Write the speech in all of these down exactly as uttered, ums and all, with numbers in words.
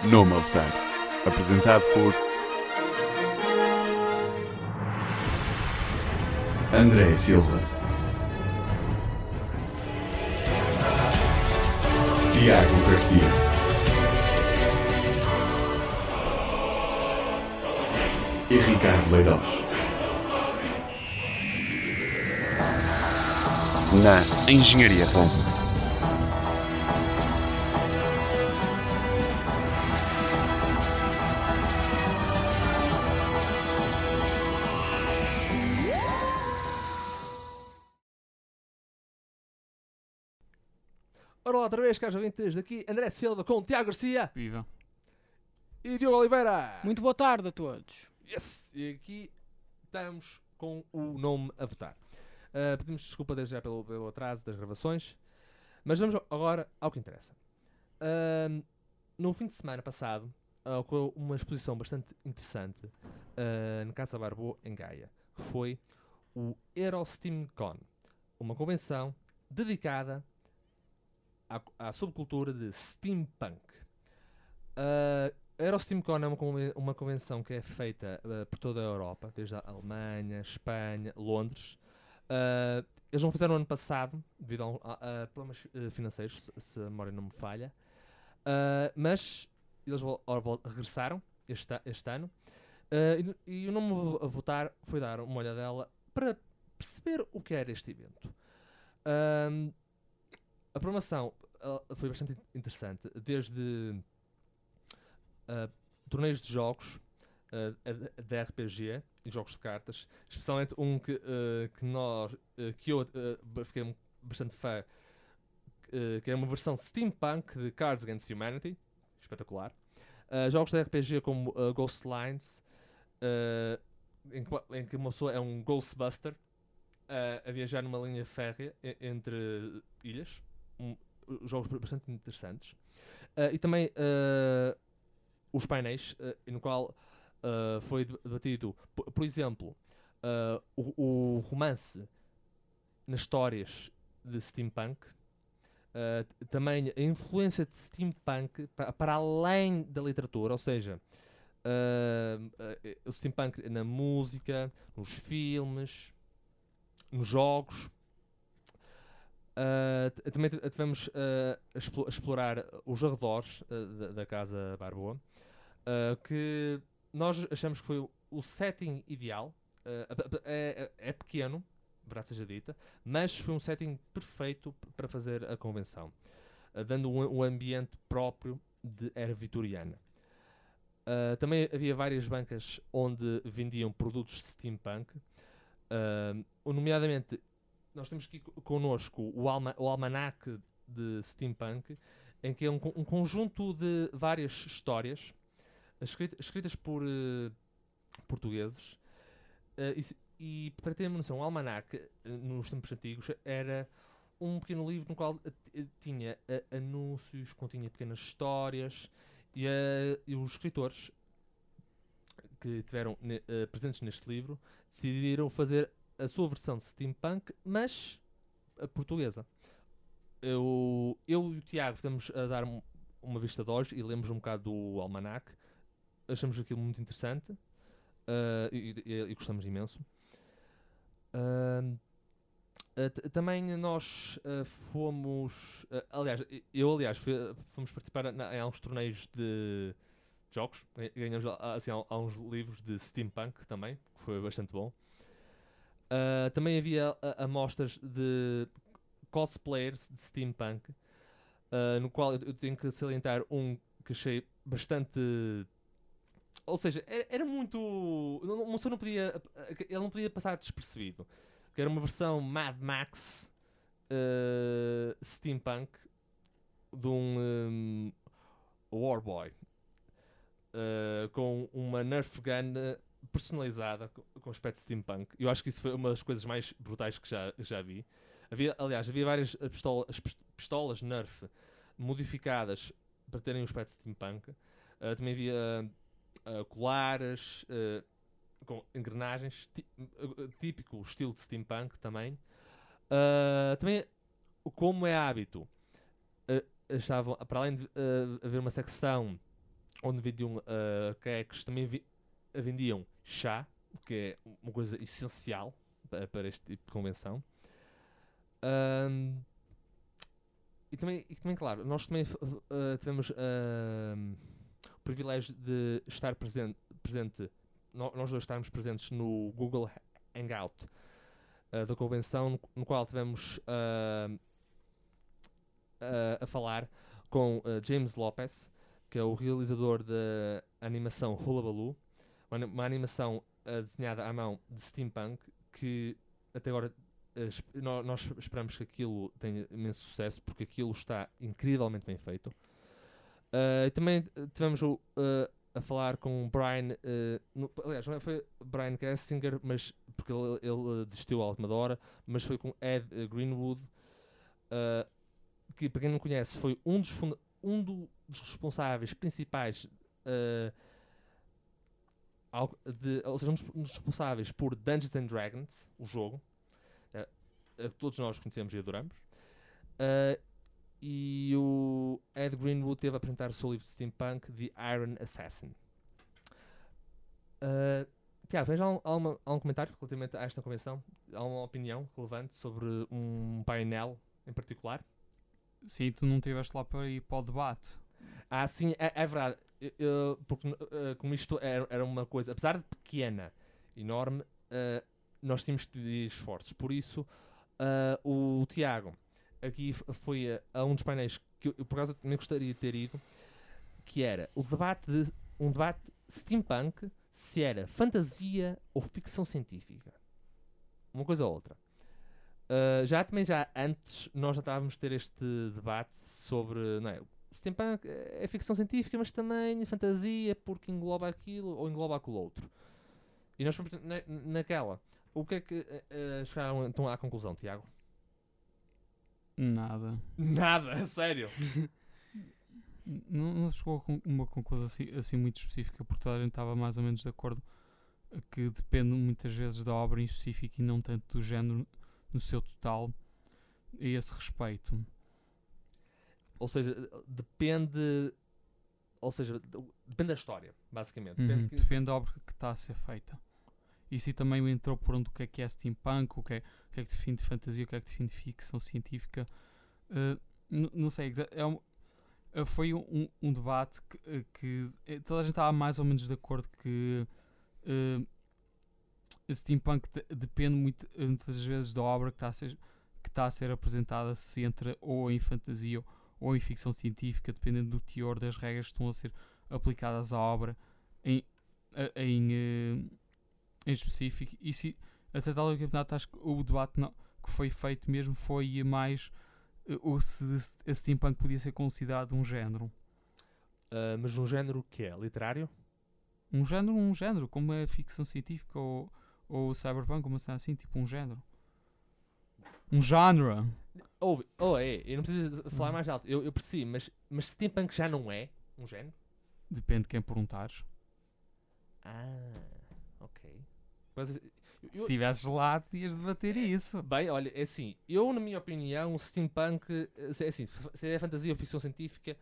Nome a Votar. Apresentado por André Silva, Tiago Garcia, e Ricardo Leirós. Na Engenharia Rádio. Ora, outra vez, caros ouvintes, daqui André Silva com Tiago Garcia. Viva. E Diogo Oliveira. Muito boa tarde a todos. Yes! E aqui estamos com o nome a votar. Uh, pedimos desculpa desde já pelo, pelo atraso das gravações, mas vamos agora ao que interessa. Uh, no fim de semana passado, uh, ocorreu uma exposição bastante interessante uh, na Casa Barbo, em Gaia, que foi o EuroSteamCon, uma convenção dedicada à, à subcultura de steampunk. Uh, A EuroSteamCon é uma, conven- uma convenção que é feita uh, por toda a Europa, desde a Alemanha, Espanha, Londres. Uh, eles não fizeram ano passado, devido a, um- a- a problemas uh, financeiros, se, se a memória não me falha. Uh, mas eles vol- ora, vol- regressaram este, a- este ano. Uh, e, e o nome a votar foi dar uma olhadela para perceber o que era este evento. Um, a programação uh, foi bastante interessante, desde Uh, torneios de jogos uh, de R P G e jogos de cartas, especialmente um que, uh, que, nós, uh, que eu uh, fiquei bastante fã, uh, que é uma versão steampunk de Cards Against Humanity, espetacular. Uh, jogos de R P G como uh, Ghost Lines, uh, em, que, em que uma pessoa é um Ghostbuster uh, a viajar numa linha férrea e- entre ilhas, um, jogos bastante interessantes. Uh, e também uh, os painéis, uh, no qual uh, foi debatido, por, por exemplo, uh, o, o romance nas histórias de steampunk, uh, também a influência de steampunk para, para além da literatura, ou seja, uh, uh, o steampunk na música, nos filmes, nos jogos. Uh, t- também t- tivemos uh, a, explo- a explorar os arredores uh, da, da Casa Barboa. Uh, que nós achamos que foi o, o setting ideal. Uh, é, é, é pequeno, verdade seja dita, mas foi um setting perfeito p- para fazer a convenção, uh, dando um, um ambiente próprio de era vitoriana. Uh, também havia várias bancas onde vendiam produtos de steampunk, uh, nomeadamente nós temos aqui co- connosco o, alma, o almanac de steampunk, em que é um, co- um conjunto de várias histórias Escrita, escritas por uh, portugueses, uh, e, se- e para ter uma noção, o almanac, uh, nos tempos antigos, era um pequeno livro no qual uh, t- uh, tinha uh, anúncios, continha pequenas histórias, e, uh, e os escritores que tiveram ne- uh, presentes neste livro decidiram fazer a sua versão de steampunk, mas a portuguesa. Eu, eu e o Tiago estamos a dar um- uma vista de olhos e lemos um bocado do almanac. Achamos aquilo muito interessante, uh, e, e- e gostamos imenso. Uh, uh, t- também nós uh, fomos, uh, aliás, eu aliás fui- fomos participar na- em alguns torneios de jogos, Ganha- ganhamos ah, assim, al- alguns livros de steampunk também, que foi bastante bom. Uh, também havia uh, amostras de cosplayers de steampunk, uh, no qual eu, eu tenho que salientar um que achei bastante. Ou seja, era, era muito. não- Uma pessoa não podia. Ele não podia passar despercebido. Que era uma versão Mad Max uh, steampunk de um, um Warboy. Uh, com uma Nerf gun uh, personalizada com, com aspecto steampunk. Eu acho que isso foi uma das coisas mais brutais que já, já vi. Havia, aliás, havia várias uh, pistola, as pist- pistolas Nerf modificadas para terem um aspecto steampunk. Uh, também havia uh, colares uh, com engrenagens, ti- uh, típico estilo de steampunk também. Uh, também, como é hábito, uh, estavam, para além de uh, haver uma secção onde vendiam uh, queques, também vi- vendiam chá, o que é uma coisa essencial para, para este tipo de convenção. Ahm, e, também, e também, claro, nós também f- f- uh, tivemos ahm, o privilégio de estar presente, presente no- nós dois estarmos presentes no Google Hangout uh, da convenção, no, no qual tivemos ahm, a, a falar com uh, James Lopez, que é o realizador da animação Hullabaloo, uma, ani- uma animação uh, desenhada à mão de steampunk, que até agora uh, esp- nó- nós esperamos que aquilo tenha imenso sucesso, porque aquilo está incrivelmente bem feito. Uh, e também uh, tivemos o, uh, a falar com o Brian, uh, no- aliás, não foi Brian Kessinger, mas, porque ele, ele, uh, desistiu à última hora, mas foi com Ed uh, Greenwood, uh, que, para quem não conhece, foi um dos, funda- um do- dos responsáveis principais, uh, ao- de, ou seja, um dos, um dos responsáveis por Dungeons and Dragons, o jogo, uh, uh, que todos nós conhecemos e adoramos. Uh, e o Ed Greenwood teve a apresentar o seu livro de steampunk, The Iron Assassin. Uh, Tiago, tens algum, alguma- algum comentário relativamente a esta convenção? Alguma opinião relevante sobre um painel em particular? Sim, tu não estiveste lá para ir para o debate. Ah, sim, é, é verdade. Eu- eu- porque uh, como isto era, era uma coisa, apesar de pequena, enorme, uh, nós tínhamos de ter esforços. Por isso, uh, o Tiago aqui f- foi a, a um dos painéis que eu, eu, por acaso, também gostaria de ter ido, que era o debate de, um debate steampunk, se era fantasia ou ficção científica. Uma coisa ou outra. Uh, já também já antes nós já estávamos a ter este debate sobre, não é, steampunk é ficção científica, mas também fantasia, porque engloba aquilo ou engloba aquilo outro. E nós fomos na, naquela. O que é que uh, uh, chegaram então à conclusão, Tiago? Nada. Nada, a sério. Não, não chegou a con- uma conclusão assim, assim muito específica, porque toda a gente estava mais ou menos de acordo que depende muitas vezes da obra em específico e não tanto do género no seu total a esse respeito. Ou seja, depende. Ou seja, d- depende da história, basicamente. Uhum, Depende que- Depende da obra que está a ser feita. Isso também entrou por onde o que é que é steampunk, o que é, o que é que define de fantasia, o que é que define de ficção científica. Uh, n- não sei, é um, uh, foi um, um debate que, uh, que eh, toda a gente estava mais ou menos de acordo que uh, steampunk de- depende muito, uh, muitas vezes da obra que está a ser, que está a ser apresentada, se entra ou em fantasia ou em ficção científica, dependendo do teor das regras que estão a ser aplicadas à obra em, a- em, uh, em específico. E se, a certa altura do campeonato, acho que o debate não- que foi feito mesmo foi mais uh, o se a steampunk podia ser considerado um género. uh, mas um género que é literário? Um género, um género, como é ficção científica ou, ou cyberpunk, como assim, tipo um género. Um genre. Ou, ou é, eu não preciso de falar Uhum. mais alto, eu, eu percebo, mas, mas steampunk já não é um género? Depende de quem perguntares. Ah, ok. Mas, eu- Se eu- estivesses lá, podias debater isso. bem, olha, é assim, eu, na minha opinião, steampunk, eh, se- é assim, se se é fantasia ou ficção científica,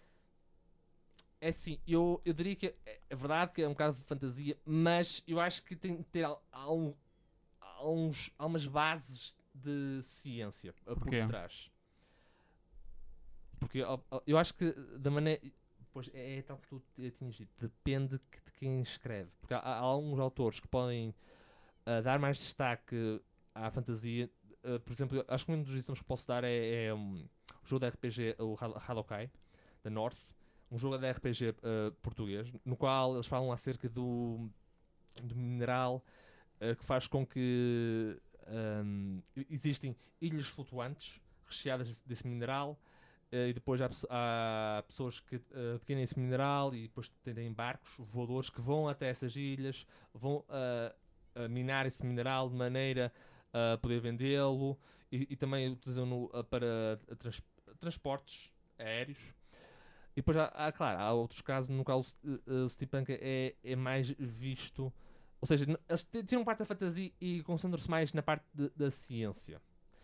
é assim, eu, eu diria que é, é verdade que é um bocado de fantasia, mas eu acho que tem de ter al- al- alguns, algumas bases de ciência eh, por Porquê? trás. Porque ó, ó, eu acho que da maneira. Pois é, é tal que tu t- tinhas dito, depende que- de quem escreve. Porque há, há alguns autores que podem ah, dar mais destaque à fantasia. Ah, por exemplo, eu acho que um dos exemplos que posso dar é, é um, o jogo de R P G, o Hado- Hadokai, da North. Um jogo de R P G ah, português, no qual eles falam acerca do, do mineral ah, que faz com que ahm, existem ilhas flutuantes recheadas desse, desse mineral. Uh, e depois há, pesso- há pessoas que uh, adquirem esse mineral e depois têm barcos voadores que vão até essas ilhas, vão uh, uh, minar esse mineral de maneira a poder vendê-lo e, e também utilizam-no uh, para trans- transportes aéreos. E depois há, há, claro, há outros casos no qual o, st- uh, o steampunk é, é mais visto, ou seja, n- eles t- tiram parte da fantasia e concentram-se mais na parte de- da ciência.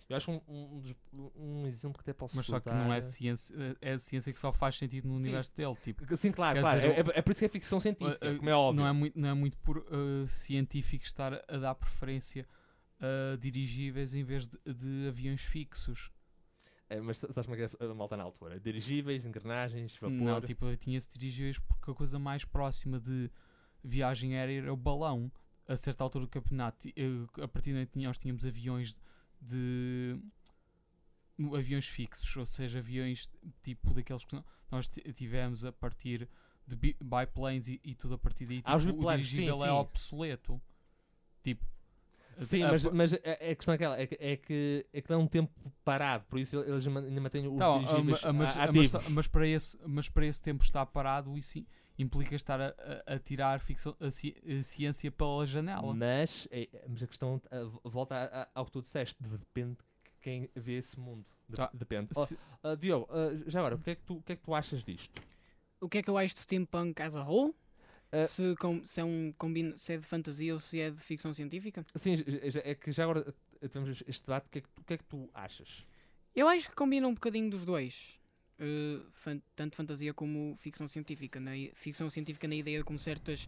Eu acho um, um, dos- um exemplo que até posso Mas só que dar... não é ciência, é ciência que só faz sentido no Sim. universo dele. Tipo, Sim, claro, Quer claro. dizer, É, é- é por isso que é ficção científica, Uh, uh, como é óbvio. Não é muito, não é muito por uh, científico estar a dar preferência a dirigíveis em vez de, de aviões fixos. É, mas sa- sabes como é que é a malta na altura? Dirigíveis, engrenagens, vapor... Não, tipo, tinha-se dirigíveis porque a coisa mais próxima de viagem aérea era o balão. A certa altura do campeonato, ti- uh, a partir daí nós tínhamos aviões de... no- aviões fixos, ou seja, aviões tipo daqueles que no- nós ti- tivemos a partir de bi- biplanes e, e tudo a partir daí. Ah, os Tipo, o biplanes, sim, dirigível é sim. obsoleto. Tipo, Sim, a- mas, a- mas a, a questão é aquela, é que, é que é que dá um tempo parado, por isso eles ma- ainda mantêm os Tá, ó, dirigíveis ah, mas, a- ah, mas, ativos. mas para esse, mas para esse tempo estar parado, isso i- implica estar a, a, a tirar ficção, a, ci- a ciência pela janela. Mas, é- mas a questão ah, v- volta a- a- ao que tu disseste, de- depende de quem vê esse mundo. De- Tá. Depende. Oh, Se- ah, Diogo, ah, já agora, o que, é que tu, o que é que tu achas disto? O que é que eu acho de steampunk as a whole? Uh, se, com, se, é um combina, se é de fantasia ou se é de ficção científica? Sim, já- já- é que já agora ah, temos este debate, o que, é que tu, o que é que tu achas? Eu acho que combina um bocadinho dos dois. Uh, fan- tanto fantasia como ficção científica. Na, i- ficção científica na ideia de como certas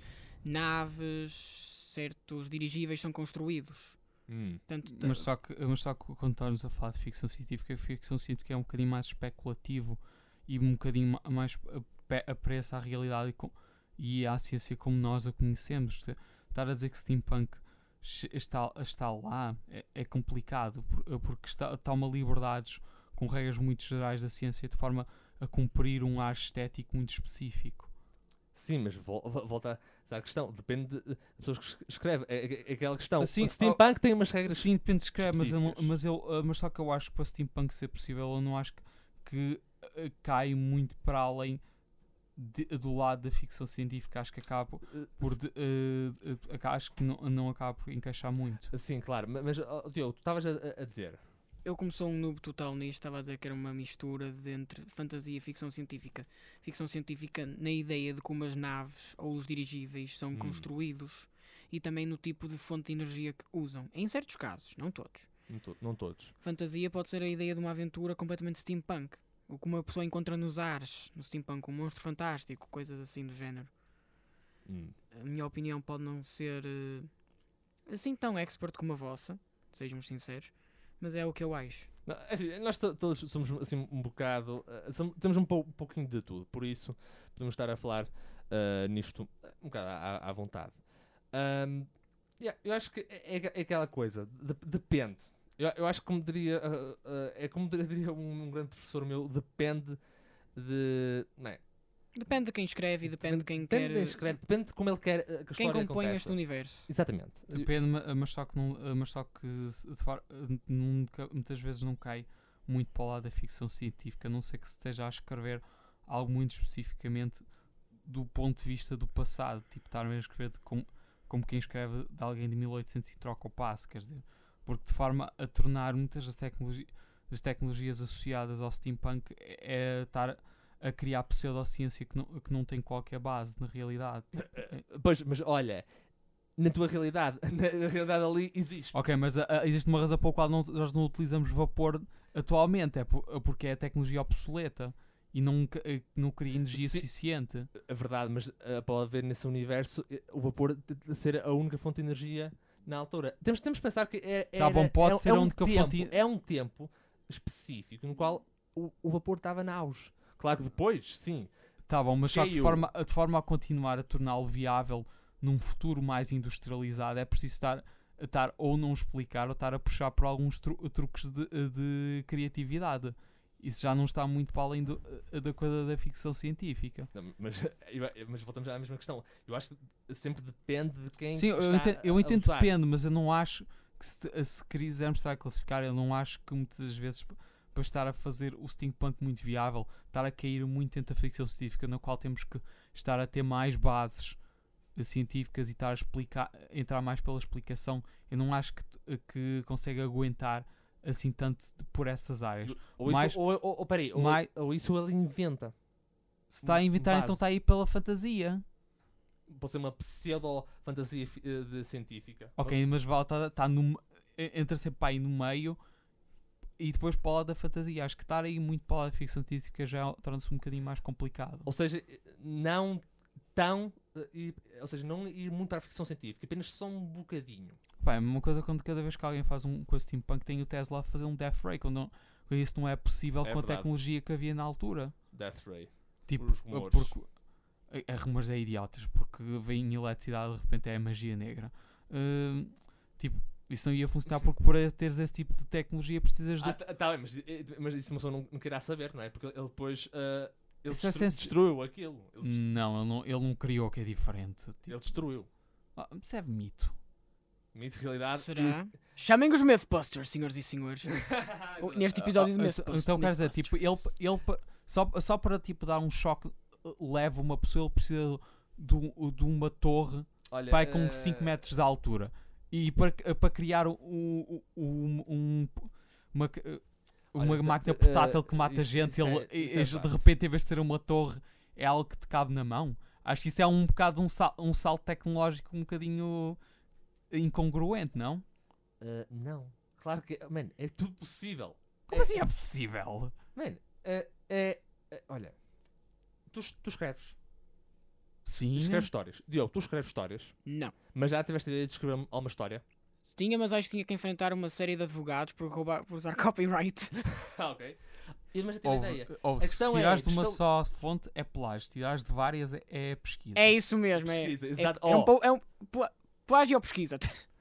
naves, certos dirigíveis são construídos. Hum. Tanto, Mas só, que, mas só que quando estamos a falar de ficção científica, a ficção científica é um bocadinho mais especulativo e um bocadinho ma- mais ape- apressa à realidade e, com, e à ciência como nós a conhecemos. Te- Estar a dizer que steampunk che- está, está lá é, é complicado por- porque está, toma liberdades com regras muito gerais da ciência de forma a cumprir um ar estético muito específico. Sim, mas vol- vo- volta à questão, depende de- das pessoas que es- escrevem. É, é- é aquela questão. Sim, o steampunk tem umas regras. Sim, depende de escrever, mas, eu não- específicas. mas, eu, ah, mas só que eu acho que para steampunk ser possível, eu não acho que, que ah, cai muito para além de- do lado da ficção científica. Acho que acaba Uh, por de- ah, ah, acho que não, não acaba por encaixar muito. Sim, claro, ma- mas oh, Diogo, tu estavas a, a- a dizer. Eu, como sou um noob total nisto, estava a dizer que era uma mistura de entre fantasia e ficção científica. Ficção científica na ideia de como as naves ou os dirigíveis são Hum. construídos e também no tipo de fonte de energia que usam. Em certos casos, não todos. Não, to- não todos. Fantasia pode ser a ideia de uma aventura completamente steampunk. O que uma pessoa encontra nos ares, no steampunk, um monstro fantástico, coisas assim do género. Hum. A minha opinião pode não ser eh, assim tão expert como a vossa, sejamos sinceros, mas é o que eu acho. Não, é assim, nós to- todos somos assim um bocado. eh, som- temos um, pou- um pouquinho de tudo, por isso podemos estar a falar eh, nisto eh, um bocado à, à vontade. Ahm, yeah, eu acho que é, é- é aquela coisa, de- depende. Eu, eu acho que como diria, ah, ah, é como diria um, um grande professor meu, depende de. Não é? Depende de quem escreve e depende de quem depende quer. de quem escreve, depende de como ele quer eh, que a Quem história compõe aconteça. este universo. Exatamente. Depende, ma- mas só que, não, mas só que se- de for- nunca- muitas vezes não cai muito para o lado da ficção científica, a não ser que se esteja a escrever algo muito especificamente do ponto de vista do passado, tipo estar a escrever de como, como quem escreve de alguém de mil e oitocentos e troca o passo, quer dizer, porque de forma a tornar muitas das, tecnologi das tecnologias associadas ao steampunk é, é estar a criar pseudociência que não, que não tem qualquer base na realidade. Tipo, é- Pois, mas olha, na tua realidade, na realidade ali existe. Ok, mas ah, ah, existe uma razão pela qual não- nós não utilizamos vapor atualmente, é por- porque é a tecnologia obsoleta e não, ca- eh, não cria energia Sim. suficiente. É verdade, mas uh, pode haver nesse universo eh, o vapor de, de ser a única fonte de energia na altura. Temos, temos que pensar que é, Tá bom, pode é, ser é a um única tempo, fonte- é um tempo específico no qual o, o vapor estava na auge. Claro que depois, sim. Tá bom, mas só que de Caiu. forma, de forma a continuar a torná-lo viável num futuro mais industrializado, é preciso estar, a estar ou não explicar ou estar a puxar por alguns tru truques de, de criatividade. Isso já não está muito para além do, da coisa da ficção científica. Não, mas, mas voltamos à mesma questão. Eu acho que sempre depende de quem Sim, eu está entendo, eu a- a entendo usar. depende, mas eu não acho que se, se quisermos estar a classificar, eu não acho que muitas das vezes p- para estar a fazer o steampunk muito viável, estar a cair muito dentro da ficção científica, na qual temos que estar a ter mais bases eh, científicas e estar a explicar, entrar mais pela explicação, eu não acho que, t- que consegue aguentar assim tanto de- por essas áreas. Ou, mais- isso, ou, ou, ou, peraí, ou, mais- ou isso ele inventa. Se está a inventar, então base. está aí pela fantasia. Pode ser uma pseudo-fantasia fi- eh, de científica. Ok, mas volta, está no, me- entra sempre para aí no meio e depois para o lado da fantasia. Acho que estar aí muito para o lado da ficção científica já torna-se um bocadinho mais complicado. Ou seja, não tão. eh, ir- ou seja, não ir muito para a ficção científica, apenas só um bocadinho. Pá, é uma coisa quando cada vez que alguém faz um coisa steampunk tem o Tesla a fazer um Death Ray, quando, não- quando isso não é possível É com a verdade. tecnologia que havia na altura. Death Ray. Tipo, Os rumores. porque a, a rumores é idiotas, porque vem eletricidade de repente é magia negra. Hum, tipo, isso não ia funcionar porque para teres esse tipo de tecnologia precisas de. Ah, tá, tá bem, mas, eh, mas isso uma pessoa não, não queira saber, não é? Porque ele depois. eh, ele Isso é destru- sensi- destruiu aquilo. Ele, dest- Não, ele não, ele não criou que é diferente. Tipo, ele destruiu. ah, isso é mito. Mito, realidade. Será? isso- Chamem os Mythbusters, senhores e senhores. O- Neste episódio de Ah, Mythbusters. então, então quer dizer, tipo, ele, ele pa- só, só para tipo, dar um choque uh, leve uma pessoa, ele precisa de, um- de uma torre Olha, vai com eh, cinco metros de altura. E para, para criar um, um, um- um- uma, uma Olha, máquina eh, portátil que mata isso- gente, isso é- ele, isso é e- de fácil. repente, em vez de ser uma torre, é algo que te cabe na mão. Acho que isso é um bocado um, sal, um salto tecnológico um bocadinho incongruente, não? eh, não. Claro que. Man, é tudo possível. Como assim é possível? Man, eh, é. eh, olha. Tu, es- tu escreves. Sim. Escreves histórias. Diogo, tu escreves histórias. Não. Mas já tiveste a ideia de escrever alguma história? Tinha, mas acho que tinha que enfrentar uma série de advogados por, roubar, por usar copyright. Ah, ok. E- Mas já tive a Ou, ideia. ou A se questão é, tirares de uma estou- só fonte é plágio, se tirares de várias é, é pesquisa. É isso mesmo. É, Pesquisa, é, exato. é um, Oh. pou- é um pla- plágio ou pesquisa.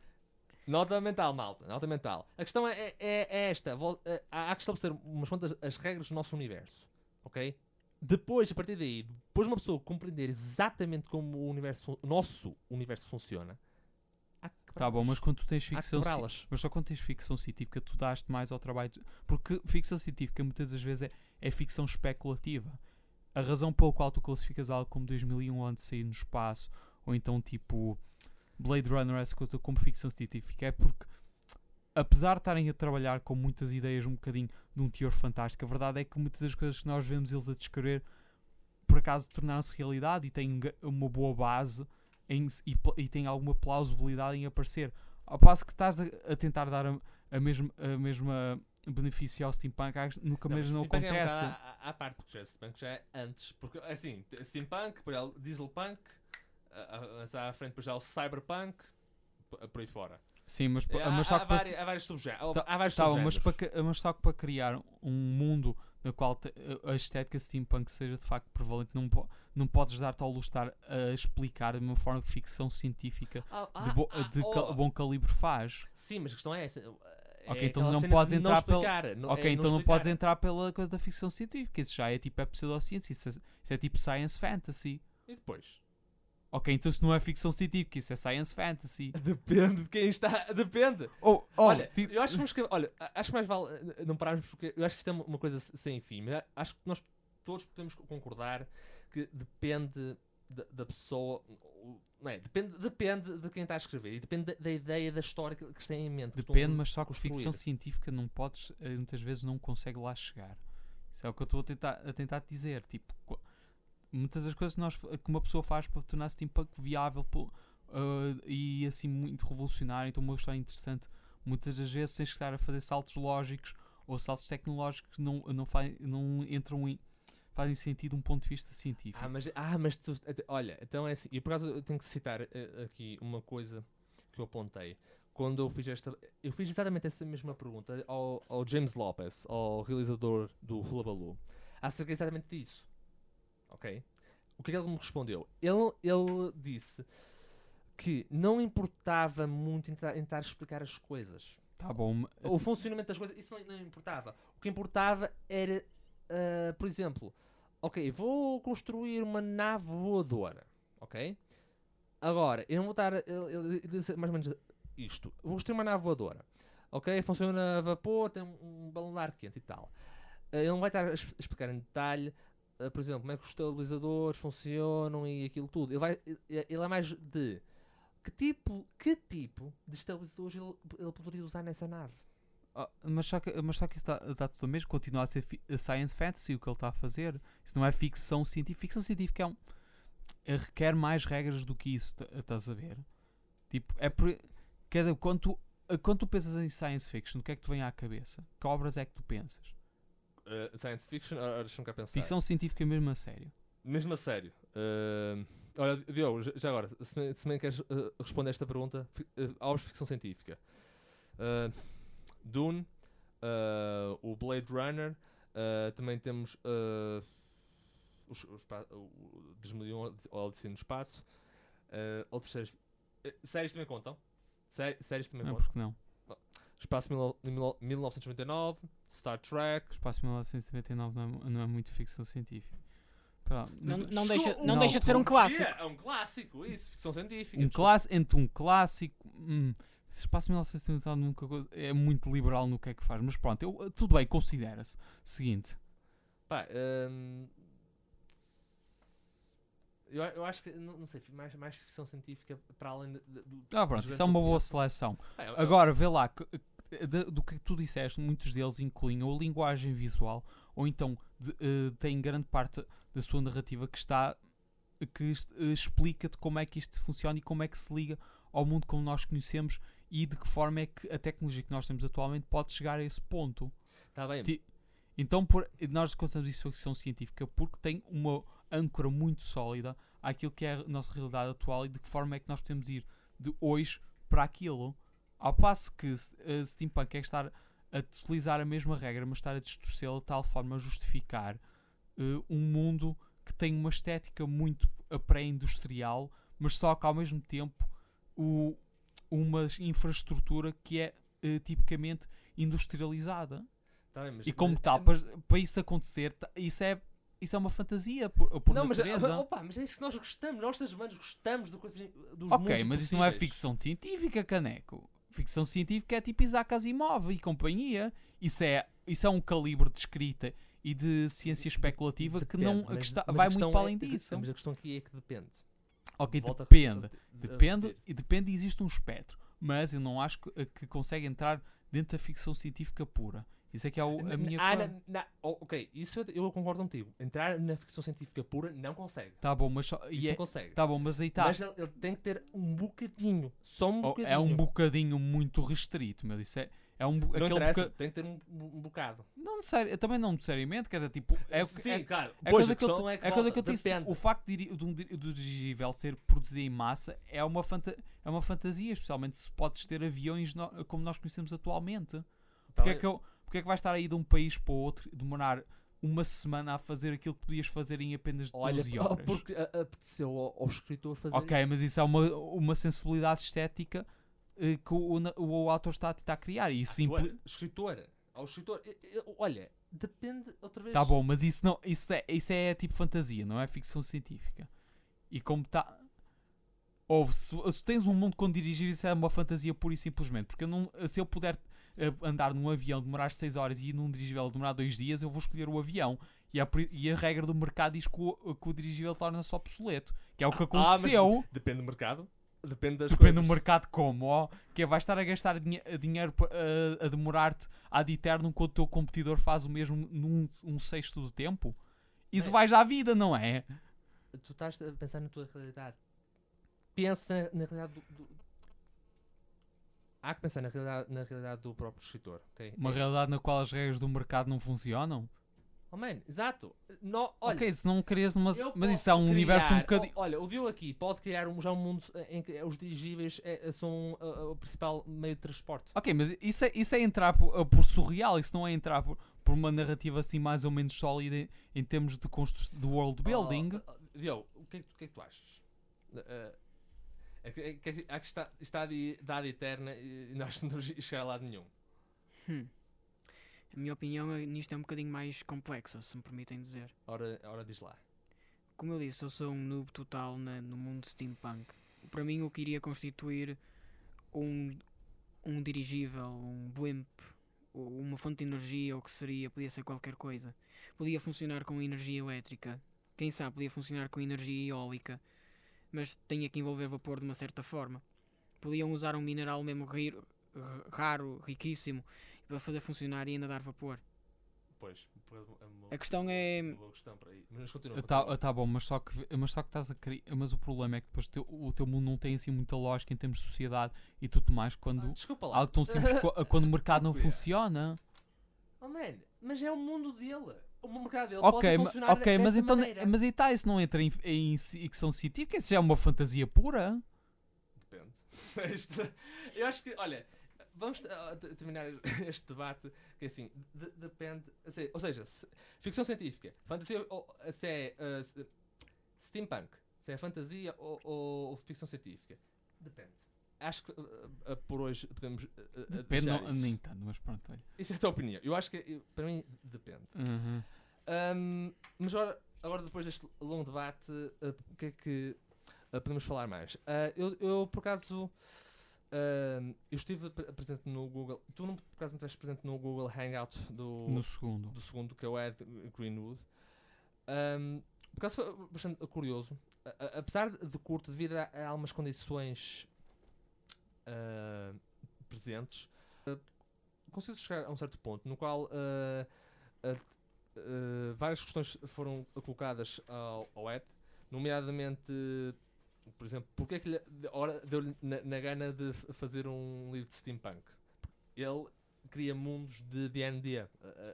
Nota mental, malta. Nota mental. A questão é, é- é esta. Vol- eh, Há há que estabelecer umas quantas as regras do nosso universo. Ok? Depois, a partir daí, depois de uma pessoa compreender exatamente como o universo, fun- o nosso universo funciona, há que Tá bom, mas quando tu tens há que ficção ci- quebrá-las. mas só quando tens ficção científica tu dás-te mais ao trabalho de- porque ficção científica muitas das vezes é, é ficção especulativa. A razão pela qual tu classificas algo como dois mil e um onde sair no espaço ou então tipo Blade Runner essa coisa como ficção científica é porque apesar de estarem a trabalhar com muitas ideias um bocadinho de um teor fantástico, a verdade é que muitas das coisas que nós vemos eles a descrever por acaso tornaram-se realidade e têm um ga- uma boa base em, e, pl- e têm alguma plausibilidade em aparecer. Ao passo que estás a, a tentar dar a, a, mesma, a mesma benefício ao steampunk, acho que nunca mesmo não Steampunk é um acontece. bocado à- à à parte, porque já, steampunk já é antes. Porque, assim, steampunk, por aí, dieselpunk, a- a- mas à frente depois já o cyberpunk, p- por aí fora. Sim, mas, pa- há, mas só há, que para- várias, há vários subgéneros. Tá- há vários tá bom, mas, subgéneros. para, ca- mas só que para criar um mundo na qual te- a- a estética steampunk seja de facto prevalente, não, po- não podes dar-te ao luxo de estar a explicar de uma forma que ficção científica Ah, de, ah, bo- ah, de oh. ca- bom calibre faz. Sim, mas a questão é essa. é Ok, então aquela não cena de podes não entrar pela- explicar, não- Ok, é então não explicar. podes entrar pela coisa da ficção científica. Isso já é tipo é pseudociência. Isso é, isso é tipo science fantasy. E depois? Ok, então isso não é ficção científica, isso é science fantasy. Depende de quem está. Depende. Oh, oh, Olha, ti- eu acho que vamos. que- Olha, acho que mais vale eh, não pararmos porque eu acho que isto é uma uma coisa se- sem fim. Mas acho que nós todos podemos concordar que depende da, da pessoa. o- Não é? Depende, depende de quem está a escrever e depende da, da ideia da história que, que se tem em mente. que estão Depende, a mas só que construir. ficção científica não podes, eh, muitas vezes não consegue lá chegar. Isso é o que eu estou a tentar, a tentar te dizer. Tipo, co- muitas das coisas que, nós, que uma pessoa faz para tornar steampunk viável pô, eh, e assim muito revolucionário, então uma história interessante, muitas das vezes tens que estar a fazer saltos lógicos ou saltos tecnológicos que não, não, faz, não entram em fazem sentido de um ponto de vista científico. Ah, mas, ah, mas tu, até- olha, então é assim. E por acaso eu tenho que citar eh, aqui uma coisa que eu apontei. Quando eu fiz esta. Eu fiz exatamente essa mesma pergunta ao, ao James Lopez, ao realizador do Hula Baloo, acerca exatamente disso. Ok? O que é que ele me respondeu? Ele, ele disse que não importava muito em tentar, em tentar explicar as coisas. Tá bom. O funcionamento das coisas, isso não, não importava. O que importava era, ah, por exemplo, ok, vou construir uma nave voadora, ok? Agora, eu não vou estar, ele, ele disse mais ou menos isto, vou construir uma nave voadora, ok? Funciona a vapor, tem um, um balão de ar quente e tal. Ah, ele não vai estar a es- explicar em detalhe, ah, por exemplo, como é que os estabilizadores funcionam e aquilo tudo. Ele, vai, ele, ele é mais de que tipo, que tipo de estabilizadores ele, ele poderia usar nessa nave. Ah, mas, só que, mas só que isso está tudo mesmo, continua a ser fi- a science fantasy o que ele está a fazer. Isso não é ficção científica. Ficção científica é um, é- requer mais regras do que isso, tá- estás a ver? Tipo, é por, quer dizer, quando tu uh, quando tu pensas em science fiction, o que é que te vem à cabeça? Que obras é que tu pensas? Uh, science fiction, ora, deixa-me cá pensar. Ficção científica mesmo a sério. Mesmo a sério. Uh, olha, Diogo, já- já agora, se me, se me queres uh, responder esta pergunta, fi- uh, obras de ficção científica. Uh, Dune, uh, o Blade Runner, uh, também temos uh, os, os, pa- o dois mil e um, o Odisseia no Espaço, uh, outras séries. Uh, séries também contam? Sé- séries também Não, contam? porque não? Espaço mil, mil, mil novecentos e noventa e nove, Star Trek. Espaço mil novecentos e noventa e nove não é, não é muito ficção científica. Pera, Não, mas- não deixa, Desculpa, não não, deixa de ser um pô. clássico. É um clássico, isso, ficção científica. um desculpa. class, entre um clássico. Hum, Espaço mil novecentos e noventa e nove nunca co- é muito liberal no que é que faz. Mas pronto, eu, tudo bem, considera-se. Seguinte. Pá, hum, eu, eu acho que, não, não sei, mais, mais ficção científica para além de, de, do. Ah, pronto, dos isso é grandes uma boa objetos. seleção. Pá, eu- eu- Agora, vê lá, que- de- do que tu disseste, muitos deles incluem ou linguagem visual, ou então de, eh, têm grande parte da sua narrativa que está que es- eh, explica-te como é que isto funciona e como é que se liga ao mundo como nós conhecemos e de que forma é que a tecnologia que nós temos atualmente pode chegar a esse ponto. Tá bem, Ti- Então, por, nós consideramos isso ficção científica porque tem uma âncora muito sólida àquilo que é a nossa realidade atual e de que forma é que nós podemos ir de hoje para aquilo. Ao passo que uh, Steampunk é estar a utilizar a mesma regra, mas estar a distorcê-la de tal forma a justificar uh, um mundo que tem uma estética muito uh, pré-industrial, mas só que ao mesmo tempo o, uma infraestrutura que é uh, tipicamente industrializada. tá bem, mas, E como mas- tal, para, para isso acontecer, ta- isso é, isso é uma fantasia por, por não, mas, natureza. opa, mas é isso que nós gostamos, nós seres humanos gostamos do coisa, dos Ok, mundos mas isso não é possíveis. ficção científica, caneco. Ficção científica é tipo Isaac Asimov e companhia. Isso é, isso é um calibre de escrita e de ciência especulativa que Depende, não mas- que está- mas a vai muito questão para é- além disso. Mas a questão aqui é que depende. Ok, Volta a- depende. a- a- Depende, repetir. e depende e existe um espectro. Mas eu não acho que, que consegue entrar dentro da ficção científica pura. Isso é que é o- a minha Ah, coisa. na- na- oh, ok, isso eu, eu concordo contigo. Entrar na ficção científica pura não consegue. Tá bom, mas, só, e Isso é- não consegue. tá bom, mas aí está. Mas ele, ele tem que ter um bocadinho. Só um Oh, bocadinho. é um bocadinho muito restrito, meu. Isso é, é um bo- Não aquele interessa, boca- tem que ter um, um bocado. Não necessari- também não necessariamente, quer dizer, tipo, é, o que- Sim, é, claro. é Pois, coisa a que eu te- questão é que é coisa que eu volta, te disse. depende. O facto de, diri- de um, di- do dirigível ser produzido em massa é uma, fanta- é uma fantasia, especialmente se podes ter aviões no- como nós conhecemos atualmente. Tá Porque é, bem. que eu, porque é que vais estar aí de um país para o outro e demorar uma semana a fazer aquilo que podias fazer em apenas Olha, doze oh, horas? porque a- apeteceu ao, ao escritor fazer Ok, isso. mas isso é uma, uma sensibilidade estética eh, que o, o, o autor está a tentar criar. E isso Tu é- impli- escritor. Ao escritor. eh, eh, Olha, depende outra vez. Tá bom, mas isso, não, isso, é, isso é tipo fantasia, não é ficção científica. E como está. Ouve, se, se tens um mundo com dirigíveis, isso é uma fantasia pura e simplesmente. Porque eu não, se eu puder eh, andar num avião, demorar seis horas e ir num dirigível demorar dois dias, eu vou escolher o avião. E a, pri- e a regra do mercado diz que o, que o dirigível torna-se obsoleto. Que é o que Ah, mas aconteceu. Depende do mercado. Depende das Depende do coisas. mercado como, ó, que é, vais estar a gastar dinhe- dinheiro pa- a, a demorar-te ad eterno enquanto o teu competidor faz o mesmo num um sexto do tempo. Isso É. vais à vida, não é? Tu estás a pensar na tua realidade. Pensa na realidade do. do- Há que pensar na realidade, na realidade do próprio escritor. ok? Uma É- realidade na qual as regras do mercado não funcionam. Oh man, exato. No, olha, ok, se não querias, mas, eu mas isso posso é um universo um criar- bocadinho. oh, olha, o Diogo aqui pode criar um, já um mundo em que os dirigíveis é- são uh, o principal meio de transporte. Ok, mas isso é, isso é entrar por, uh, por surreal, isso não é entrar por, por uma narrativa assim mais ou menos sólida em, em termos de, constru- de world building. Oh, oh, oh, Diogo, o que é que, tu- o que, é que tu achas? Uh, é que, é que, é que está, está de idade eterna e e nós não estamos a chegar a lado nenhum. Hum. A minha opinião é- nisto é um bocadinho mais complexa, se me permitem dizer. Ora, ora diz lá. Como eu disse, eu sou um noob total na- no mundo steampunk. Para mim, o que iria constituir um, um dirigível, um blimp, ou uma fonte de energia, ou o que seria, podia ser qualquer coisa. Podia funcionar com energia elétrica. Quem sabe, podia funcionar com energia eólica. Mas tinha que envolver vapor de uma certa forma. Podiam usar um mineral mesmo ri- r- raro, riquíssimo, para fazer funcionar e ainda dar vapor. Pois, é uma, A questão é... uma boa questão para aí. Mas continua. Tá, continua. tá bom, mas só que mas só que estás a criar, mas o problema é que depois teu, o teu mundo não tem assim muita lógica em termos de sociedade e tudo mais quando Ah, desculpa lá. algo tão simples co- quando o mercado não Cuidado. funciona. Oh man, mas é o mundo dele. O mercado dele Ok, pode ma- funcionar ok, mas dessa então maneira. mas e tá, isso não entra em, em ficção científica, isso já é uma fantasia pura. Depende. Isto- Eu acho que, olha, vamos uh, t- terminar este debate que é assim, de- depende, se- ou seja, se- ficção científica, fantasia, ou, se é uh, se- steampunk, se é fantasia ou, ou- ou ficção científica, depende. Acho que uh, uh, por hoje podemos uh, uh, Depende, deixar não, isso. nem tanto, mas pronto. Olha. Isso é a tua opinião. Eu acho que, eu- para mim, depende. Uhum. Um, mas agora, agora, depois deste longo debate, uh, o que é que uh, podemos falar mais? Uh, eu, eu, por acaso, uh, eu estive pre- presente no Google. Tu, não, por acaso, não estiveste presente no Google Hangout do, No segundo. do segundo, que é o Ed Greenwood. Um, por acaso foi bastante curioso. A- a- apesar de curto, devido a, a algumas condições uh, presentes, uh, consigo chegar a um certo ponto no qual uh, uh, uh, várias questões foram colocadas ao, ao Ed, nomeadamente, por exemplo, porque é que lhe, de- ora, deu-lhe na, na gana de f- fazer um livro de steampunk? Ele cria mundos de D and D. Uh, uh,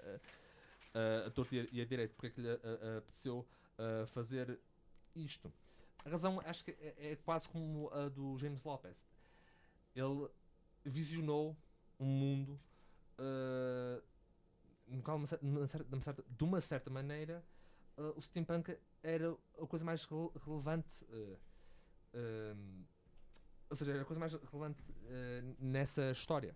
uh, a torto e a, e a direito, porque é que lhe uh, uh, apeteceu uh, fazer isto? A razão acho que é, é quase como a do James Lopez. Ele visionou um mundo uh, no qual, uma cer- numa cer- de uma certa, de uma certa maneira, uh, o steampunk era a coisa mais rele- relevante. Uh, um, ou seja, era a coisa mais relevante uh, nessa história.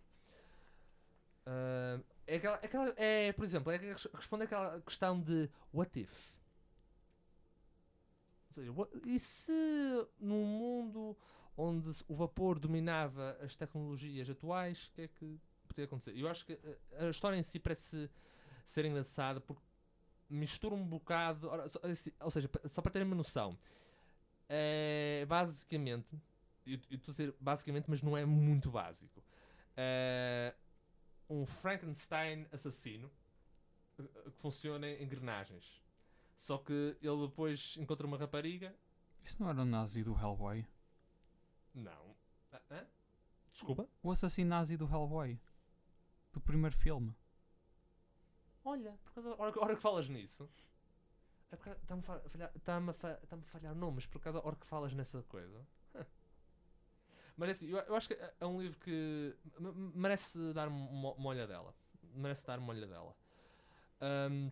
Uh, é, aquela, aquela, é, por exemplo, é que res- responde àquela questão de what if? Ou seja, what- e se num mundo onde s- o vapor dominava as tecnologias atuais, o que é que poderia acontecer? Eu acho que a, a história em si parece ser engraçada porque mistura um bocado. Ora, só- assim, ou seja, pa- só para terem uma noção, é basicamente, eu eu estou a dizer basicamente, mas não é muito básico. É um Frankenstein assassino eh, que funciona em engrenagens. Só que ele depois encontra uma rapariga. Isso não era o nazi do Hellboy? Não. Ah, hã? Desculpa? O assassino nazi do Hellboy. Do primeiro filme. Olha, por causa, hora, que- hora que falas nisso. É porque está-me a falhar, está-me a fa- está-me a falhar nomes, por causa da hora que falas nessa coisa. Hã. Mas é assim, eu, eu acho que é é um livro que m- m- merece dar uma, uma olhadela. Merece dar uma olhadela. Ahm,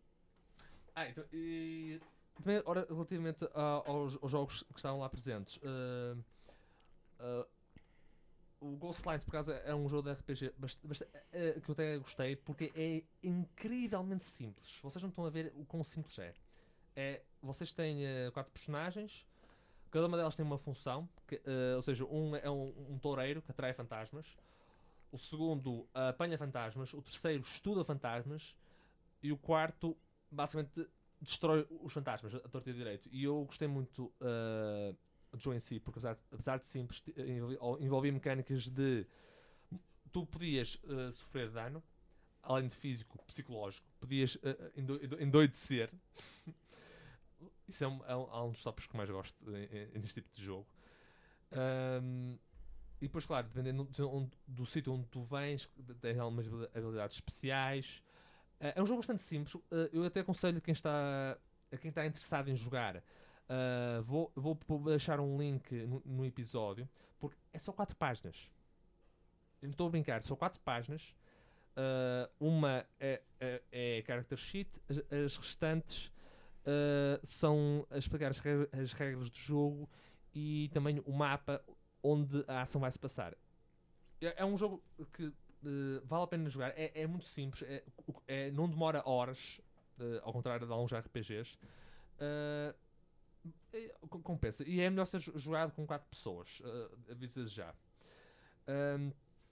ah, então, e também, ora, relativamente a- aos, aos jogos que estavam lá presentes, ah, ah, o Ghostlines, por acaso, é um jogo de R P G bast- bast- eh, que eu até gostei porque é incrivelmente simples. Vocês não estão a ver o quão simples é. É, vocês têm eh, quatro personagens, cada uma delas tem uma função, que, eh, ou seja, um é um, um toureiro que atrai fantasmas, o segundo apanha fantasmas, o terceiro estuda fantasmas e o quarto basicamente destrói os fantasmas a torto e a direito. E eu gostei muito eh, do jogo em si, porque apesar de, apesar de simples, ti- envolvi- envolvia mecânicas de tu podias eh, sofrer dano, além de físico, psicológico, podias eh, endo- endo- endoidecer. Isso é um, é, um, é um dos tópicos que mais gosto em- em- neste tipo de jogo. Ahm, e depois, claro, dependendo do, onde- do sítio onde tu vens, tens algumas habili- habilidades especiais. Ah, é um jogo bastante simples. Ah, eu até aconselho quem está, a quem está interessado em jogar. ah, vou, vou pu- deixar um link no, no episódio, porque é só quatro páginas. Eu não estou a brincar, são quatro páginas. Ah, uma é, é, é character sheet, as, as restantes Uh, são a explicar as, reg- as regras do jogo e também o mapa onde a ação vai se passar. É, é um jogo que uh, vale a pena jogar, é, é muito simples, é, é- não demora horas, uh, ao contrário de alguns R P Gs. Uh, é- com- compensa. E é melhor ser jo- jogado com quatro pessoas, uh, aviso já. Um,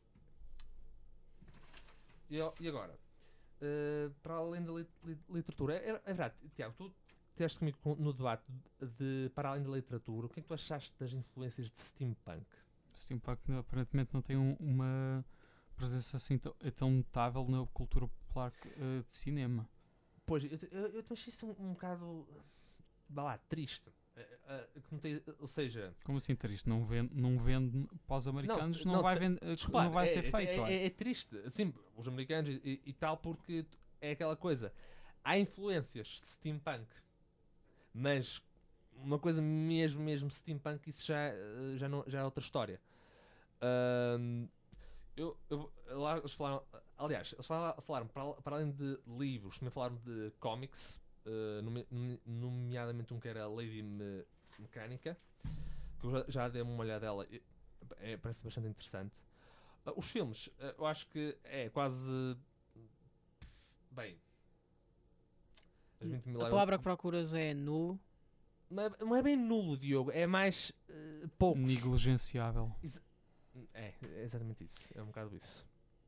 e, a- e agora? Uh, para além da lit- lit- literatura, é, é verdade, Tiago, tu estiveste comigo com- no debate de para além da literatura, o que é que tu achaste das influências de steampunk? Steampunk aparentemente não tem um- uma presença assim tão, é tão notável na cultura popular popular uh, de cinema. Pois, eu, eu, eu achei isso um, um bocado, vá lá, triste. Uh, uh, que não tem, ou seja... Como assim triste? Não vende, não vende para os americanos, não, não, vai, te- vend, uh, desculpa, não vai é, ser é- feito. É, vai. é, é triste, assim, os americanos e, e- e tal, porque é aquela coisa. Há influências de steampunk, mas uma coisa mesmo, mesmo steampunk, isso já, eh, já, não, já é outra história. Ahm, eu, eu- lá eles falaram, aliás, eles fala- falaram, para, al- para além de livros, também falaram de cómics, eh, nome- nome- nomeadamente um que era Lady Me- Mecânica, que eu já, já dei uma olhada dela, e, é, parece bastante interessante. Ah, os filmes, eh, eu acho que é quase. Bem. as vinte mil A euros- palavra que procuras é nulo. Não é, não é bem nulo, Diogo, é mais eh, poucos. Negligenciável. É, é exatamente isso, é um bocado isso.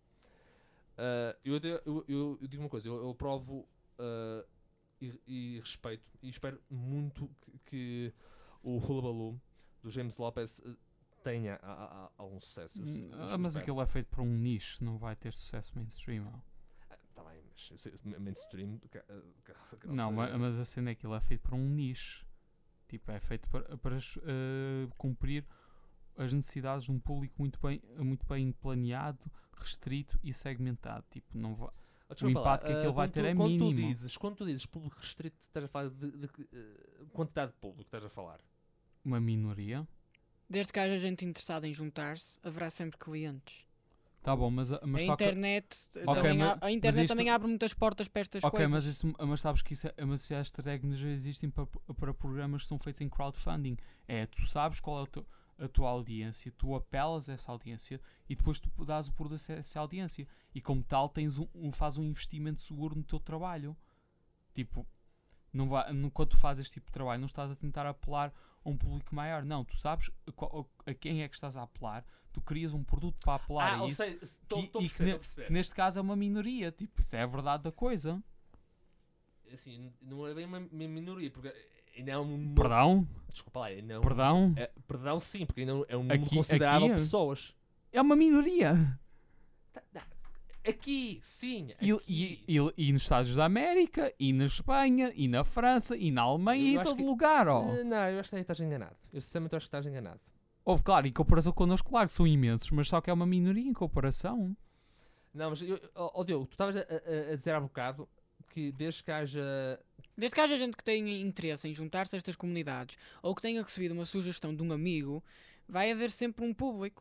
Ah, eu, te- eu, eu- eu digo uma coisa, eu, eu provo ah, e, e respeito e espero muito que, que o Hullabaloo do James Lopez eh, tenha a- a- a- algum sucesso. Eu se- Hum, eu ah, mas espero. aquilo é feito para um nicho, não vai ter sucesso mainstream. Ó. Ah, tá bem, mas eu sei, ma- mainstream. ca- ca- ca- Não, ma- seja- mas a cena é que ele é feito para um nicho. Tipo, é feito para, para uh, cumprir as necessidades de um público muito bem, muito bem planeado, restrito e segmentado. Tipo, não vai. Ah, desculpa lá, impacto que ah, aquilo vai quando ter tu- é quando mínimo. Tu dizes, quando tu dizes público restrito, estás a falar de, de que, eh, quantidade de público estás a falar? Uma minoria. Desde que haja gente interessada em juntar-se, haverá sempre clientes. Tá bom, mas, a- mas a só que- internet, eh, Ok, também, mas- a, a internet isto- também abre muitas portas para estas Ok, coisas. mas, isso, mas sabes que isso é, mas estas regras já existem para, para programas que são feitos em crowdfunding. É, tu sabes qual é o teu- a tua audiência, tu apelas a essa audiência e depois tu dás o produto a essa audiência. E como tal, tens um, um, faz um investimento seguro no teu trabalho. Tipo, não vai, no, quando tu fazes este tipo de trabalho, não estás a tentar apelar a um público maior. Não, tu sabes a, qual- a quem é que estás a apelar, tu crias um produto para apelar Ah, a ou isso. seja, estou que- a e que perceber, ne- estou a perceber. Que neste caso é uma minoria. Tipo, isso é a verdade da coisa. Assim, não é bem uma, uma minoria, porque ainda é um... Perdão? Desculpa lá, ainda é um... Perdão? É, perdão sim, porque ainda é um número Aqui- considerável aqui de é- pessoas. É uma minoria. Tá, tá. Aqui, sim, E, aqui. e, e, e nos Estados da América, e na Espanha, e na França, e na Alemanha, Eu e em acho todo que- lugar, ó. Eh, Não, eu acho que aí estás enganado. Eu sinceramente acho que estás enganado. Houve, claro, em comparação connosco, claro que são imensos, mas só que é uma minoria em comparação. Não, mas, eu- ó ó, Diogo, tu estavas a, a- a dizer há bocado que desde que haja... Desde que haja gente que tenha interesse em juntar-se a estas comunidades ou que tenha recebido uma sugestão de um amigo, vai haver sempre um público.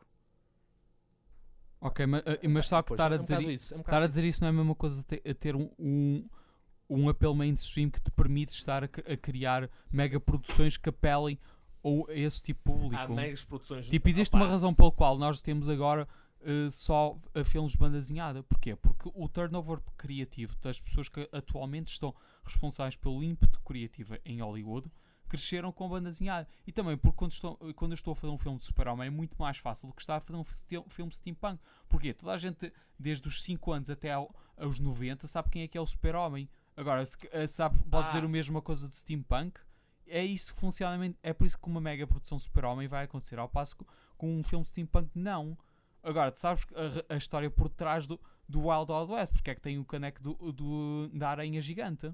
Ok, mas, mas só que Pois, estar é a um dizer, bocado i- isso, é um estar bocado a dizer isso não é a mesma coisa te- a ter um, um, um apelo mainstream que te permite estar a, c- a criar mega produções que apelem ou a esse tipo de público. Há megas produções... Tipo, existe Opa, uma razão pela qual nós temos agora uh, só a filmes de banda desenhada. Porquê? Porque o turnover criativo das pessoas que atualmente estão responsáveis pelo ímpeto criativo em Hollywood cresceram com a banda desenhada. E também porque quando, estou, quando eu estou a fazer um filme de super-homem é muito mais fácil do que estar a fazer um fi- filme de steampunk. Porquê? Toda a gente, desde os cinco anos até ao, aos noventa, sabe quem é que é o super-homem. Agora, se, eh, sabe, pode Ah. dizer a mesma coisa de steampunk. É isso que funciona, é por isso que uma mega produção super-homem vai acontecer, ao passo que com um filme de steampunk não. Agora, tu sabes a, a história por trás do, do Wild Wild West, porque é que tem o caneco do, do, da aranha gigante.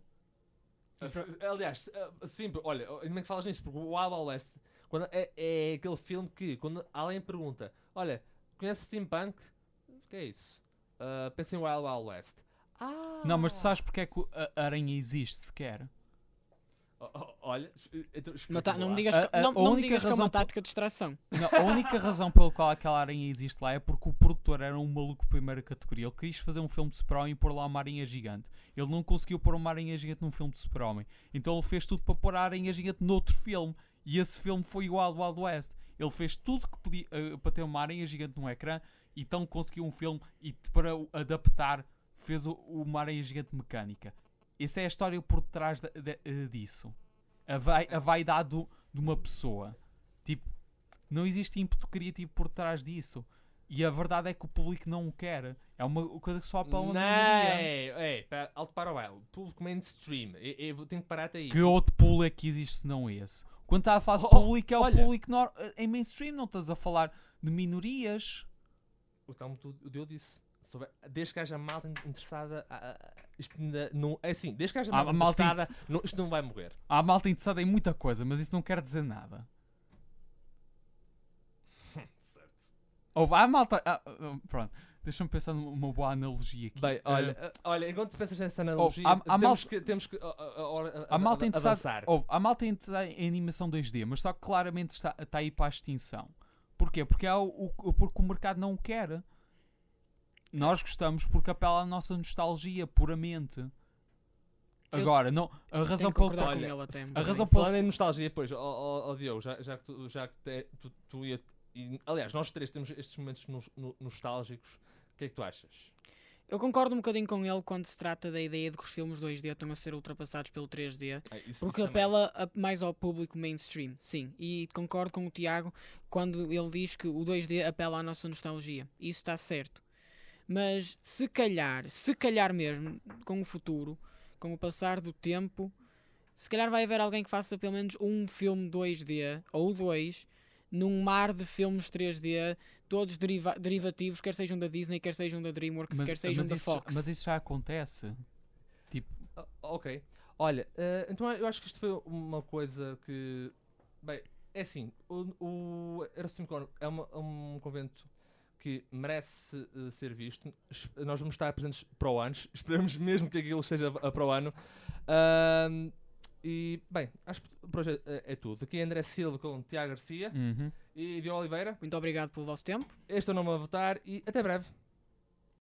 Aliás, eh, sempre, olha, ainda bem que falas nisso, porque o Wild Wild West quando é, é aquele filme que, quando alguém pergunta, olha, conhece Steampunk? O que é isso? Uh, pensa em Wild Wild West. Ah! Não, mas tu sabes porque é que a aranha existe sequer? Oh, oh, olha, então, Não, tá- não me lá. digas, A- que, a- não, a não me única digas que é razão uma por- tática de distração. Não, a única razão pela qual aquela aranha existe lá é porque o produtor era um maluco de primeira categoria. Ele quis fazer um filme de super-homem e pôr lá uma aranha gigante. Ele não conseguiu pôr uma aranha gigante num filme de super-homem. Então ele fez tudo para pôr a aranha gigante noutro filme. E esse filme foi o Wild Wild West. Ele fez tudo que podia uh, para ter uma aranha gigante num ecrã. E então conseguiu um filme e para o adaptar fez o, uma aranha gigante mecânica. Essa é a história por trás de, de, uh, disso. A, vai, a vaidade do, de uma pessoa. Tipo, não existe ímpeto criativo por trás disso. E a verdade é que o público não o quer. É uma coisa que só apela Não, uma minoria. é, é, pá, alto para o baile. Público mainstream. Eu, eu vou- tenho que parar-te aí. Que outro público é que existe se não esse? Quando está a falar de Oh, público, é o olha. público nor- em mainstream. Não estás a falar de minorias. O tal o Deus disse. Se houver- desde que haja malta in- interessada, ah, ah, isto ainda não. É assim, desde que haja Há malta, malta in- interessada, não- isto não vai morrer. Há malta interessada em muita coisa, mas isso não quer dizer nada. Certo. Houve, há malta. ah, ah, pronto, deixa-me pensar numa boa analogia aqui. Bem, Ah, olha, ah, olha, enquanto tu pensas nessa analogia, há- há temos, malta- que, temos que ah, ah, ah, Há malta ah, interessada, avançar. houve, há malta interessada em animação dois D, mas só que claramente está, está aí para a extinção. Porquê? Porque, há o, o- porque o mercado não o quer. Nós gostamos porque apela à nossa nostalgia puramente. Agora, não, a razão Tenho que pela concordar Olha, com ele até. um a bocadinho. razão pela Falando em nostalgia, pois, ó ó, ó, Diogo, já, já que, tu, já que te- tu, tu e, a- e- aliás, nós três temos estes momentos nos- no- nostálgicos, o que é que tu achas? Eu concordo um bocadinho com ele quando se trata da ideia de que os filmes dois D estão a ser ultrapassados pelo três D. Ah, isso- Porque isso também. apela a- mais ao público mainstream, sim. E concordo com o Tiago quando ele diz que o dois D apela à nossa nostalgia. Isso está certo. Mas se calhar, se calhar mesmo, com o futuro, com o passar do tempo, se calhar vai haver alguém que faça pelo menos um filme dois D, ou dois, num mar de filmes três D, todos deriva- derivativos, quer sejam da Disney, quer sejam da DreamWorks, quer sejam mas da isso, Fox. mas isso já acontece. Tipo, Ah, ok. Olha, eh, então eu acho que isto foi uma coisa que. Bem, é assim, o, o Erasmus é, uma- é um convento que merece eh, ser visto. Es- Nós vamos estar presentes para o ano, esperamos mesmo que aquilo esteja a- para o ano. Ahm, e, bem, acho que por hoje é, é tudo. Aqui é André Silva com Tiago Garcia uhum. e Diogo Oliveira. Muito obrigado pelo vosso tempo. Este é o Nome a Votar e até breve.